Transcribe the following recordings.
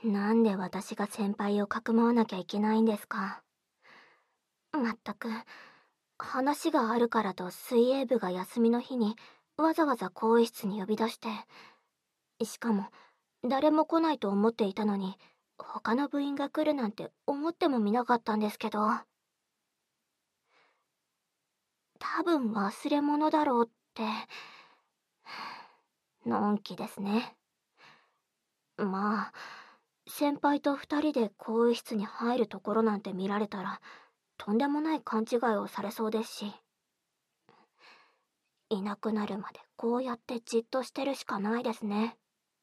なんで私が先輩をかくまわなきゃいけないんですか。まったく、話があるからと水泳部が休みの日にわざわざ更衣室に呼び出して、しかも誰も来ないと思っていたのに、他の部員が来るなんて思ってもみなかったんですけど、多分忘れ物だろうって、のんきですね。まあ、先輩と二人で更衣室に入るところなんて見られたら、とんでもない勘違いをされそうですし、いなくなるまでこうやってじっとしてるしかないですね。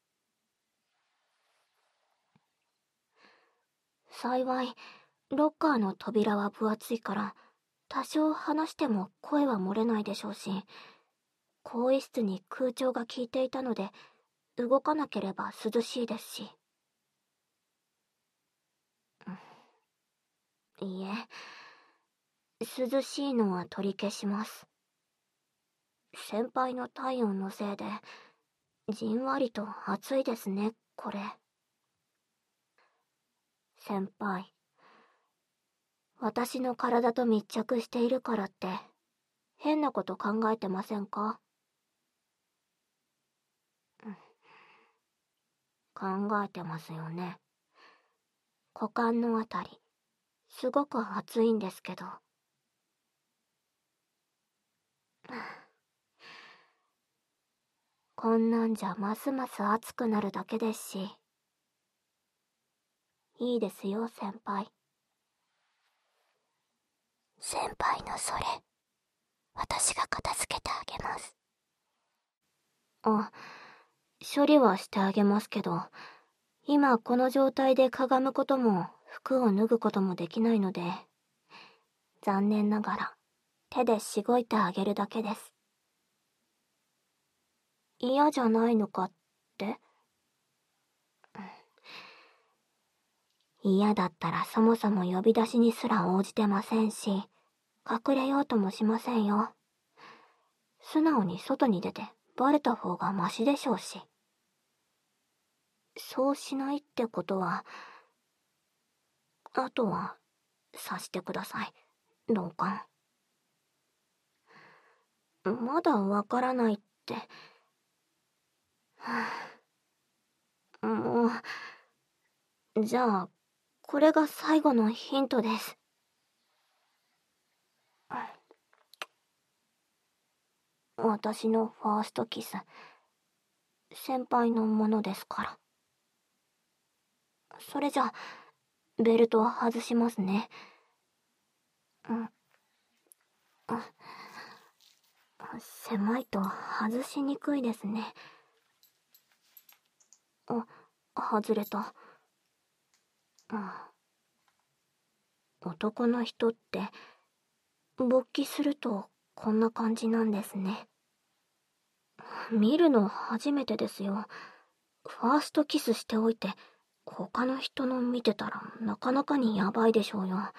幸い、ロッカーの扉は分厚いから、多少話しても声は漏れないでしょうし、更衣室に空調が効いていたので、動かなければ涼しいですし。いいえ、涼しいのは取り消します。先輩の体温のせいで、じんわりと暑いですね、これ。先輩、私の体と密着しているからって、変なこと考えてませんか？考えてますよね。股間のあたり、すごく熱いんですけど。こんなんじゃますます熱くなるだけですし。いいですよ、先輩。先輩のそれ、私が片付けてあげます。あ、処理はしてあげますけど、今この状態でかがむことも服を脱ぐこともできないので、残念ながら手でしごいてあげるだけです。嫌じゃないのかって？嫌だったらそもそも呼び出しにすら応じてませんし、隠れようともしませんよ。素直に外に出てバレた方がマシでしょうし。そうしないってことは、あとはさしてください、老眼。まだわからないって。もう、じゃあ、これが最後のヒントです。私のファーストキス、先輩のものですから。それじゃ、ベルトを外しますね。狭いと外しにくいですね。外れた。男の人って、勃起するとこんな感じなんですね。見るの初めてですよ。ファーストキスしておいて、他の人の見てたらなかなかにヤバいでしょうよ。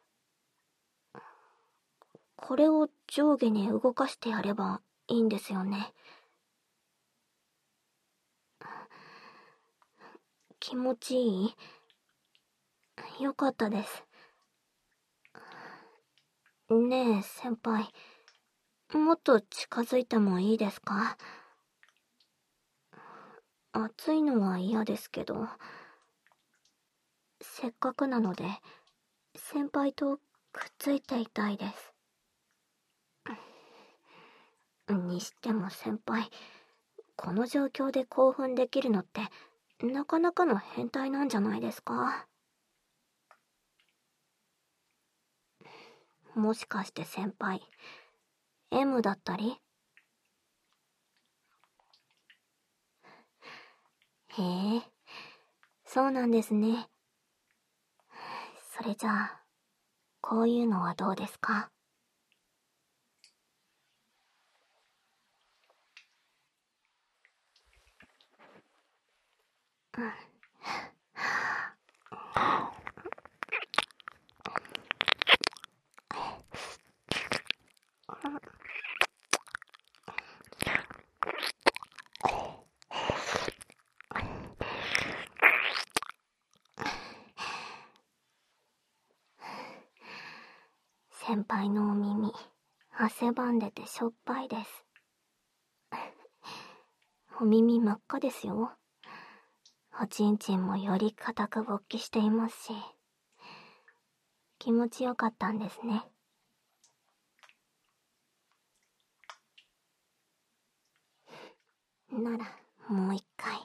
これを上下に動かしてやればいいんですよね。気持ちいい？よかったです。ねえ、先輩。もっと近づいてもいいですか？暑いのは嫌ですけど、せっかくなので、先輩とくっついていたいです。にしても先輩、この状況で興奮できるのって、なかなかの変態なんじゃないですか？もしかして先輩、M だったり？へえ、そうなんですね。それじゃあ、こういうのはどうですか？ 先輩のお耳、汗ばんでてしょっぱいです。お耳真っ赤ですよ。おちんちんもより固く勃起していますし、気持ちよかったんですね。なら、もう一回。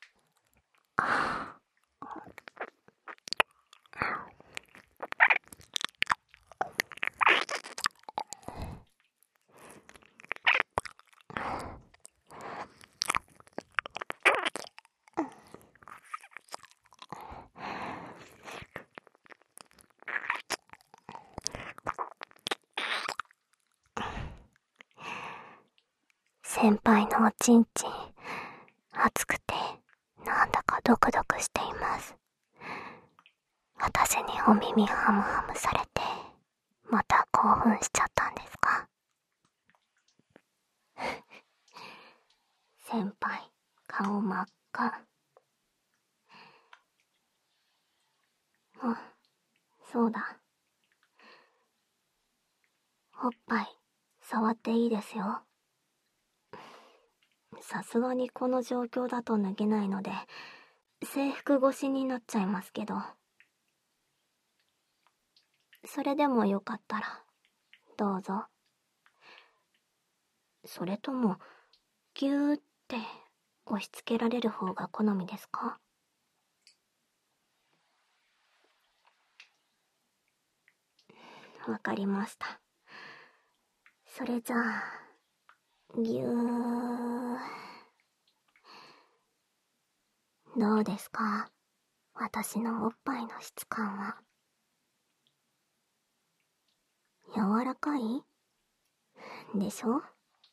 先輩のおちんちん、熱くて、なんだかドクドクしています。私にお耳ハムハムされて、また興奮しちゃったんですか？先輩、顔真っ赤。あ、そうだ。おっぱい、触っていいですよ。さすがにこの状況だと脱げないので、制服越しになっちゃいますけど。それでもよかったら、どうぞ。それとも、ぎゅーって押し付けられる方が好みですか？わかりました。それじゃあ、ぎゅー。どうですか？私のおっぱいの質感は。柔らかい？でしょ？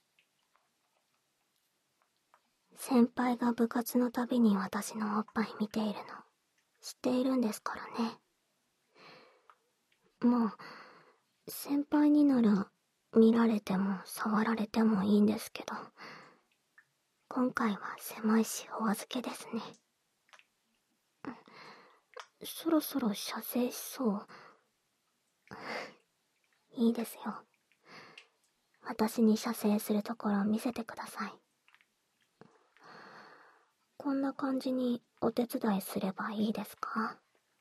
先輩が部活のたびに私のおっぱい見ているの、知っているんですからね。もう、先輩になら見られても触られてもいいんですけど、今回は狭いしお預けですね。そろそろ射精しそう。いいですよ。私に射精するところを見せてください。こんな感じにお手伝いすればいいですか？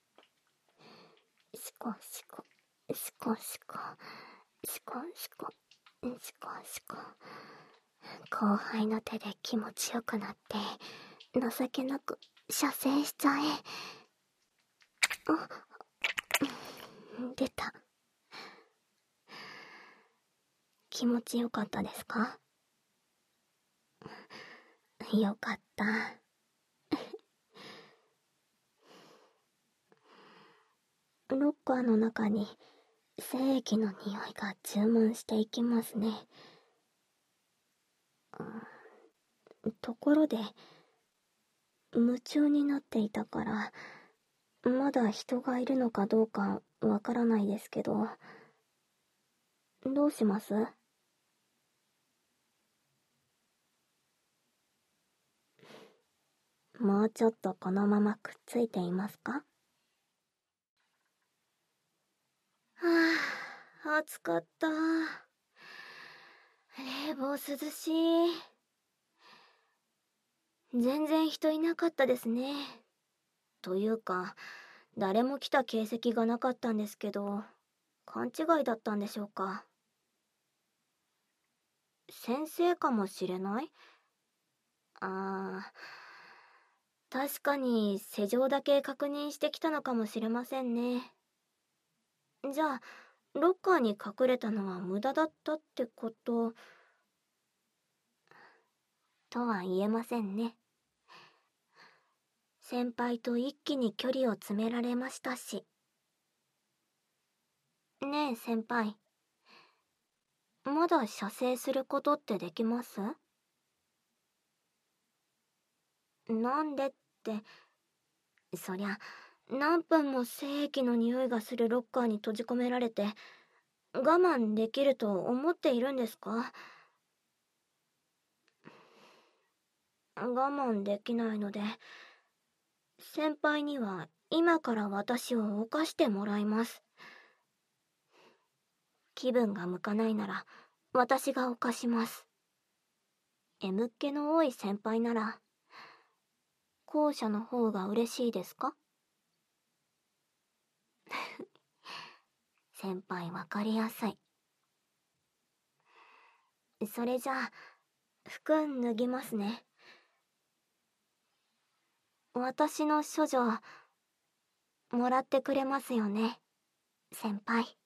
シコシコ、シコシコ、シコシコ、シコシコ。後輩の手で気持ちよくなって、情けなく射精しちゃえ。あ、出た。気持ちよかったですか？よかった。ロッカーの中に精液の匂いが充満していきますね。ところで、夢中になっていたから、まだ人がいるのかどうかわからないですけど、どうします？もうちょっとこのままくっついていますか？はあ、暑かった。冷房涼しい。全然人いなかったですね。というか、誰も来た形跡がなかったんですけど、勘違いだったんでしょうか。先生かもしれない？あ確かに施錠だけ確認してきたのかもしれませんね。じゃあ、ロッカーに隠れたのは無駄だったってこと、とは言えませんね。先輩と一気に距離を詰められましたし。ねえ先輩、まだ射精することってできます？なんでって、そりゃ、何分も精液の匂いがするロッカーに閉じ込められて、我慢できると思っているんですか？我慢できないので、先輩には今から私を犯してもらいます。 気分が向かないなら、私が犯します。M っ気の多い先輩なら、後者の方が嬉しいですか？先輩わかりやすい。それじゃあ、服脱ぎますね。私の処女、もらってくれますよね、先輩。